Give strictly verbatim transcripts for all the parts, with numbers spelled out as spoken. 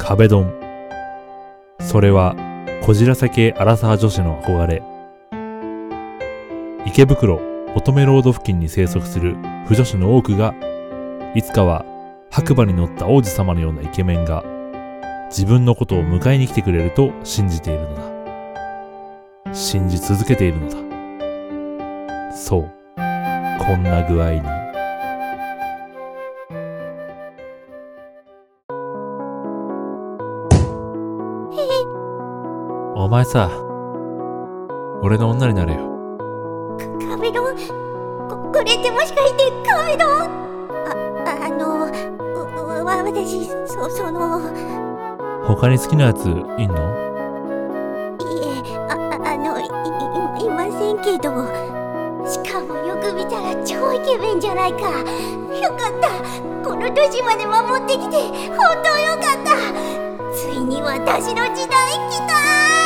壁ドン。それはこじらせ系アラサー女子の憧れ。池袋乙女ロード付近に生息する腐女子の多くが、いつかは白馬に乗った王子様のようなイケメンが自分のことを迎えに来てくれると信じているのだ。信じ続けているのだ。そう、こんな具合に。お前さ、俺の女になれよ。 壁ドン、こ、これってもしかして壁ドン？あ、あの、う、う、私、そ、その… 他に好きなやついんの？ いえ、あ、あの、い、い、いませんけど。しかもよく見たら超イケメンじゃないか。よかった。この年まで守ってきて、本当よかった。ついに私の時代来た。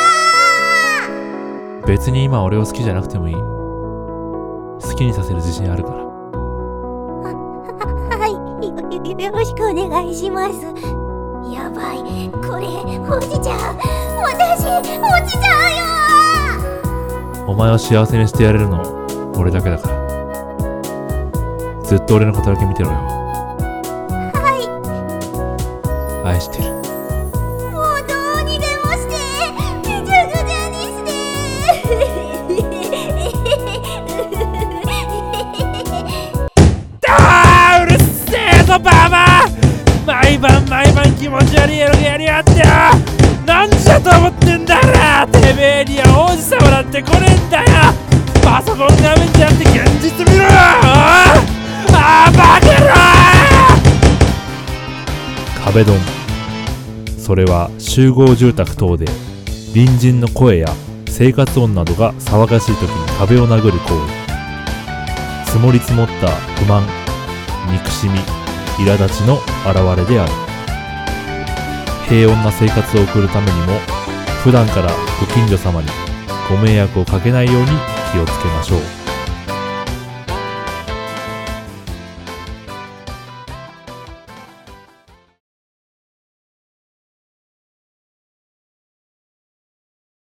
別に今俺を好きじゃなくてもいい。好きにさせる自信あるから。は、 は、はい、よ、よろしくお願いします。やばい、これ落ちちゃう。私落ちちゃうよ。 お前を幸せにしてやれるの俺だけだから。ずっと俺のことだけ見てろよ。 はい。 愛してる。 もうどうにでもして、めちゃくちゃにして。 あー、うるせえぞババア。毎晩毎晩気持ち悪いエロゲやりやってよ。なんじゃと思ってんだよ。てめえには王子様なんて来ねえんだよ。パソコン画面じゃなくて現実見ろよ。あー、バカ野郎。壁ドン。それは集合住宅等で隣人の声や生活音などが騒がしい時に壁を殴る行為。積もり積もった不満、憎しみ、苛立ちの表れである。平穏な生活を送るためにも普段からご近所様にご迷惑をかけないように気をつけましょう。